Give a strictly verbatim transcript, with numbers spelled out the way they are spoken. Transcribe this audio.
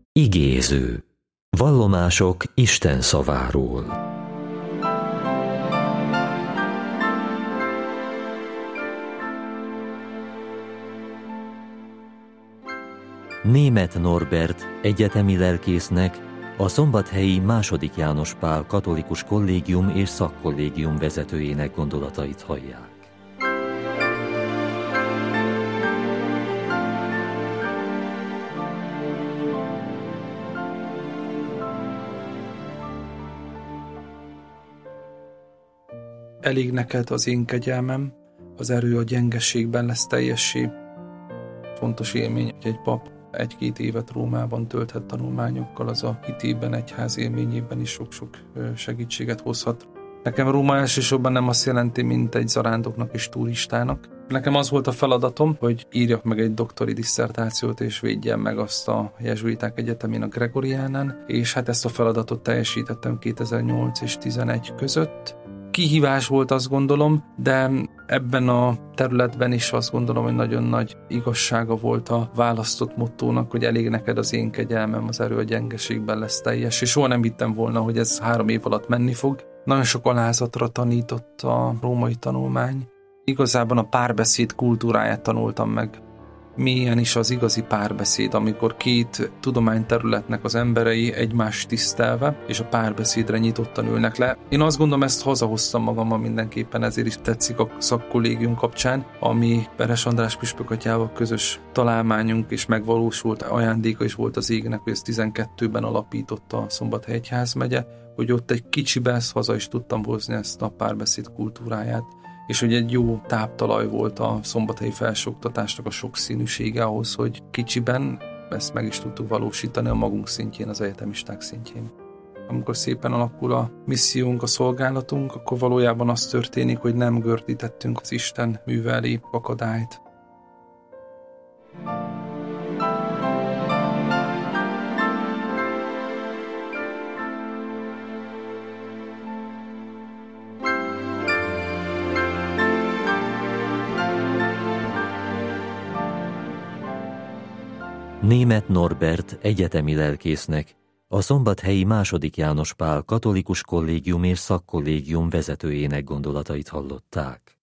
Igéző. Vallomások Isten szaváról. Németh Norbert egyetemi lelkésznek a szombathelyi második János Pál katolikus kollégium és szakkollégium vezetőjének gondolatait hallják. Elég neked az én kegyelmem, az erő a gyengességben lesz teljessé. Fontos élmény, hogy egy pap egy-két évet Rómában tölthet tanulmányokkal, az a hitében, egyház élményében is sok-sok segítséget hozhat. Nekem Róma elsősorban nem azt jelenti, mint egy zarándoknak és turistának. Nekem az volt a feladatom, hogy írjak meg egy doktori disszertációt, és védjem meg azt a jezsuiták egyetemén a Gregoriánán, és hát ezt a feladatot teljesítettem kétezer-nyolc és tizenegy között. Kihívás volt, azt gondolom, de ebben a területben is azt gondolom, hogy nagyon nagy igazsága volt a választott mottónak, hogy elég neked az én kegyelmem, az erő a gyengeségben lesz teljes, és soha nem hittem volna, hogy ez három év alatt menni fog. Nagyon sok alázatra tanított a római tanulmány. Igazában a párbeszéd kultúráját tanultam meg. Milyen is az igazi párbeszéd, amikor két tudományterületnek az emberei egymást tisztelve, és a párbeszédre nyitottan ülnek le. Én azt gondolom, ezt hazahoztam magammal mindenképpen, ezért is tetszik a szakkollégium kapcsán, ami Beres András püspök atyával közös találmányunk és megvalósult ajándéka is volt az égnek, hogy ezt tizenkettőben alapította a Szombathely egyházmegye, hogy ott egy kicsibe ezt haza is tudtam hozni, ezt a párbeszéd kultúráját, és hogy egy jó táptalaj volt a szombathelyi felsőoktatásnak a sokszínűsége ahhoz, hogy kicsiben ezt meg is tudtuk valósítani a magunk szintjén, az egyetemisták szintjén. Amikor szépen alakul a missziónk, a szolgálatunk, akkor valójában az történik, hogy nem gördítettünk az Isten műve elé akadályt. Németh Norbert egyetemi lelkésznek a szombathelyi második János Pál katolikus kollégium és szakkollégium vezetőjének gondolatait hallották.